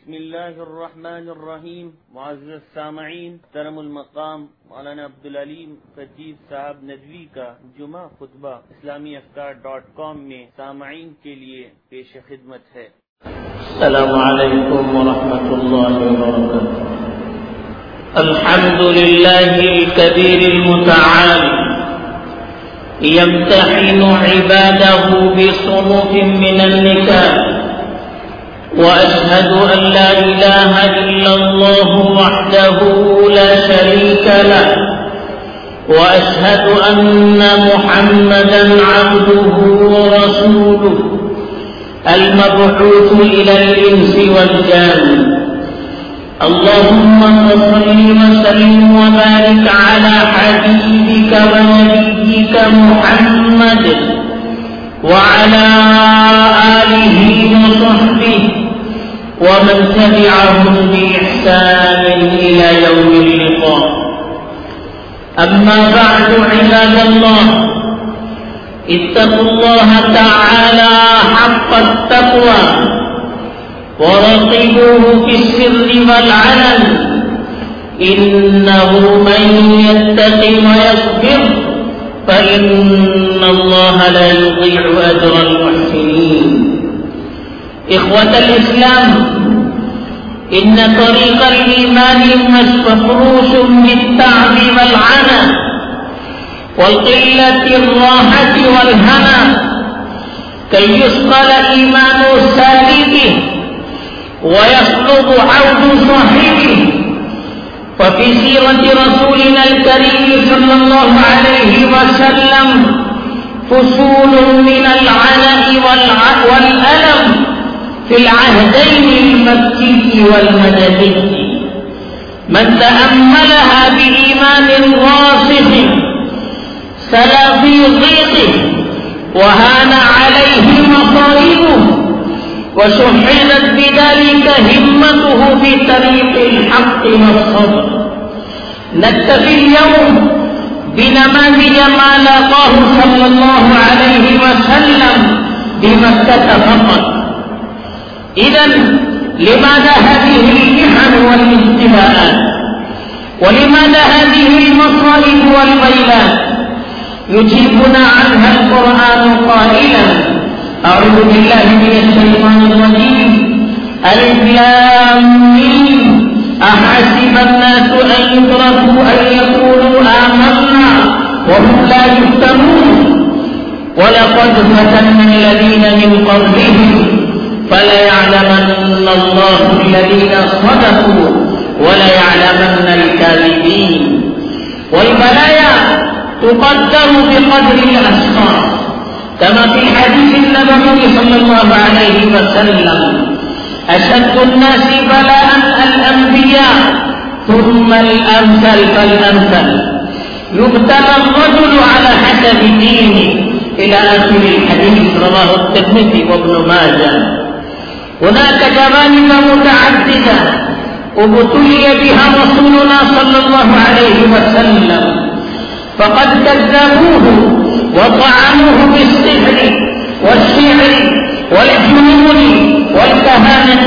بسم الله الرحمن الرحیم. معزز سامعین، محترم المقام مولانا عبدالعلیم خطیب صاحب ندوی کا جمعہ خطبہ اسلامیافکار.com میں سامعین کے لیے پیش خدمت ہے. السلام علیکم ورحمۃ اللہ وبرکاتہ. الحمد للہ الکبیر المتعال يمتحن عباده بصنوف من النكال، وأشهد أن لا إله إلا الله وحده لا شريك له، وأشهد أن محمدا عبده ورسوله المبعوث إلى الإنس والجان. اللهم صل وسلم وبارك على حبيبك ونبيك محمد وعلى آله وصحبه ومن تبعهم بإحسان إلى يوم اللقاء. أما بعد، عباد الله، اتقوا الله تعالى حق التقوى وراقبوه في السر والعلن، إنه من يتق ويصبر فإن الله لا يضيع أجر المحسنين. إخوة الإسلام، إن طريق الإيمان مفروش بالتعب والعنى والقلة الراحة والهنا كي يثقل إيمان سالكه ويصلب عود صاحبه. وفي سيرة رسولنا الكريم صلى الله عليه وسلم فصول من العناء والألم في العهدين المكي والمدني. من تأملها بإيمان راسخ سلا في ضيقه وهان عليه مصائبه، وشحنت بذلك همته في طريق الحق والصبر. نكتفي اليوم بنماذج ما لاقاه صلى الله عليه وسلم بمكة فقط. إذن لماذا هذه المحن والابتلاءات؟ ولماذا هذه المصائب والويلات؟ يجيبنا عنها القرآن قائلا: أعوذ بالله من الشيطان الرجيم. ألف لام ميم أحسب الناس أن يتركوا أن يقولوا آمنا وهم لا يفتنون ولقد فتنا الذين من قبلهم فليعلمن الله الذين صدقوا وليعلمن الكاذبين. والبلايا تقدر بقدر الأشخاص، كما في الحديث النبوي صلى الله عليه وسلم: أشد الناس بلاء الأنبياء ثم الأمثل فالأمثل، يبتلى الرجل على حسب دينه، إلى آخر الحديث. رواه الترمذي وابن ماجه. هناك جوانب متعددة ابتلي بها رسولنا صلى الله عليه وسلم، فقد كذبوه وطعنوه بالسحر والشعر والجنون والكهانة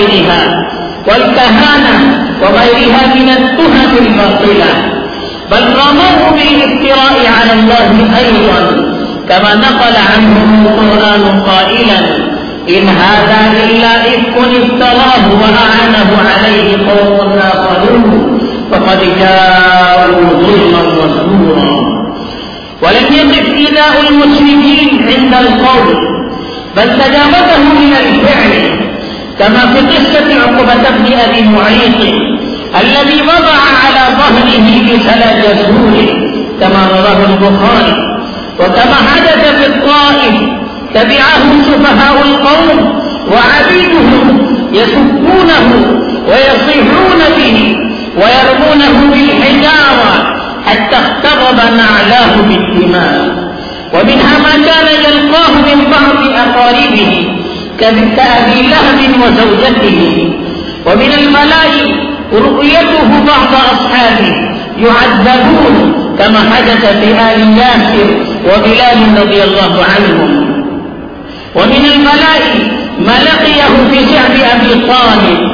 وغيرها من التهم الباطلة، بل رموه بالافتراء على الله أيضا، كما نقل عنهم القرآن قائلا: إن هذا إلا إفك افتراه وأعانه عليه قوم آخرون فقد جاءوا ظلما وزورا. ولم يقف إيذاء المشركين عند القول، بل تجاوزه من الفعل، كما في قصة عقبة بن أبي معيط الذي وضع على ظهره مثل جسور، كما رواه البخاري. وكما حدث في الطائف تبعه سفهاء القوم وعبيدهم يسبونه ويصيحون به ويرمونه بالحجارة حتى اخترب نعلاه بالدماء. ومنها ما كان يلقاه من بعض أقاربه كأبي لهب وزوجته. ومن البلاء رؤيته بعض أصحابه يعذبون، كما حدث في آل ياسر وبلال رضي الله عنهم. ومن البلاء ما لقيه في شعب أبي طالب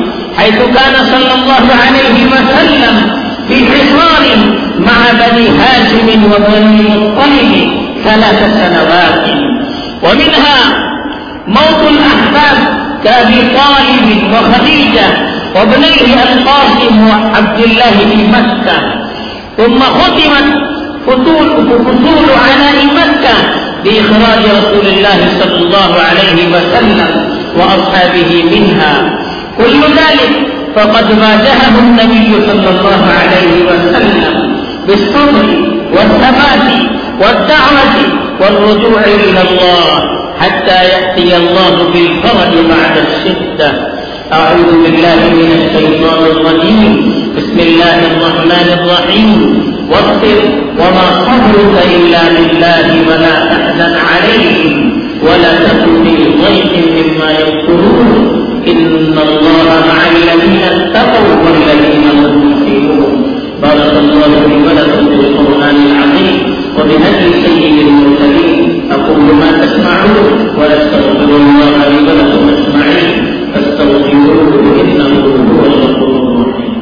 حيث كان صلى الله عليه وسلم في حصار مع بني هاشم وبني المطلب 3 سنوات. ومنها موت الأحباب كأبي طالب وخديجة وابنيه القاسم وعبد الله في مكة. ثم ختمت فصول عناء مكة بإخراج رسول الله صلى الله عليه وسلم وأصحابه منها. كل ذلك فقد واجهه النبي صلى الله عليه وسلم بالصبر والثبات والدعوة والرجوع إلى الله حتى يأتي الله بالفرج بعد الشدة. أعوذ بالله من الشيطان الرجيم. بسم الله الرحمن الرحيم. واصبر وما صبرك إلا بالله ولا تحزن عليهم ولا تكن في ضيق مما يمكرون إن الله مع الذين اتقوا والذين هم محسنون. بارك الله لي ولكم بالقرآن العظيم وبهدي سيد المرسلين. أقول ما تسمعون وأستغفر الله لي ولكم أجمعين فاستغفروه إنه هو الغفور الرحيم.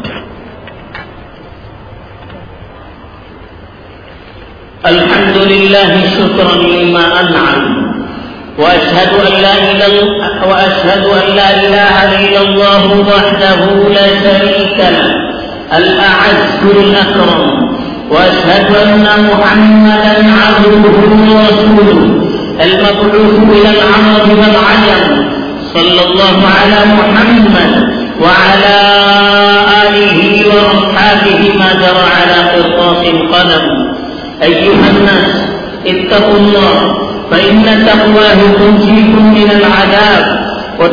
الحمد لله شكرا لما أنعم، وأشهد أن لا إله إلا الله وحده لا شريك له الأعز الأكرم، وأشهد أن محمدا عبده ورسوله المبعوث إلى العرب والعجم، صلى الله على محمد وعلى آله وأصحابه ما جرى على قرطاس القلم. أيها الناس اتقوا الله، فإن تقواه تنجيكم من العذاب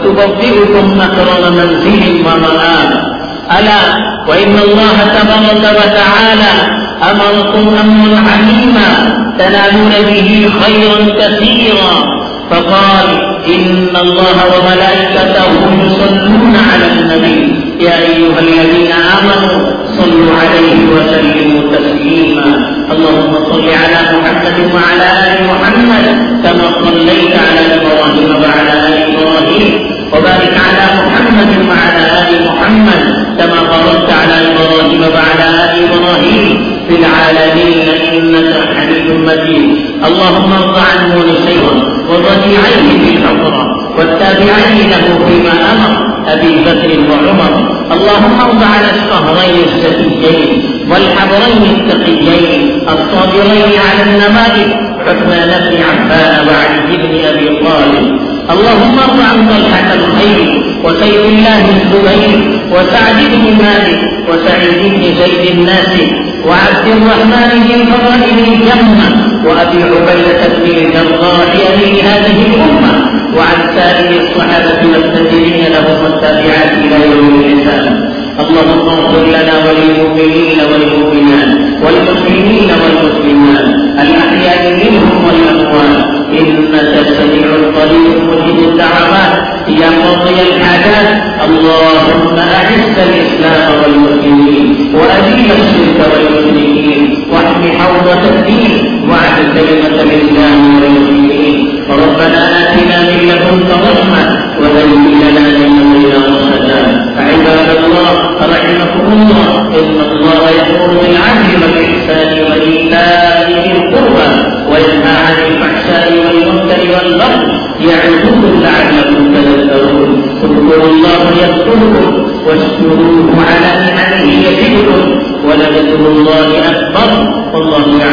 وتبوئكم أكرم منزل ومآب. ألا وإن الله تبارك وتعالى أمركم أمرا عظيما تنالون به خيرا كثيرا، فقال إن الله وملائكته يصلون على النبي يا أيها الذين آمنوا صلوا عليه وسلموا تسليما. اللهم صل على محمد وعلى آل محمد كما صليت على إبراهيم وعلى آل إبراهيم، وبارك على محمد وعلى آل محمد كما باركت على إبراهيم وعلى آل إبراهيم في العالمين إنك حميد مجيد. اللهم ارض عن مونسيهم والربيعين في الحضرة والتابعين له فيما أمر أبي بكر وعمر. اللهم ارض على الشهرين الزكيين والحبرين التقيين الصابرين على النمائذ عثمان بن عفان وعلي بن أبي طالب. اللهم ارض عن طلحة الخير وسيف الله الزبير وسعد بن مالك وسعيد بن زيد الناس وعبد الرحمن بن فرائد الجنة وأبي عبيدة بن الجراح أمير هذه الأمة وعن سائر الصحابة والتابعين لهم والتابعات إلى يوم الحساب. اللهم اغفر لنا وللمؤمنين والمؤمنات والمسلمين والمسلمات الأحياء منهم والأموات إنك سميع قريب مجيب الدعوات يا قاضي الحاجات. اللهم أعز الإسلام والمسلمين وأذل الشرك والمشركين واحم حوضة الدين وعد كلمة الإسلام والمسلمين. ربنا آتنا من لدنك رحمة وهيئ لنا من أمرنا رشدا. عباد الله رحمكم الله، إن الله يأمر بالعدل والإحسان وإيتاء ذي القربى وينهى عن الفحشاء والمنكر والبغي يعظكم لعلكم تذكرون. اذكروا الله يذكركم واشكروه على نعمه يزدكم ولذكر الله أكبر والله يعلم.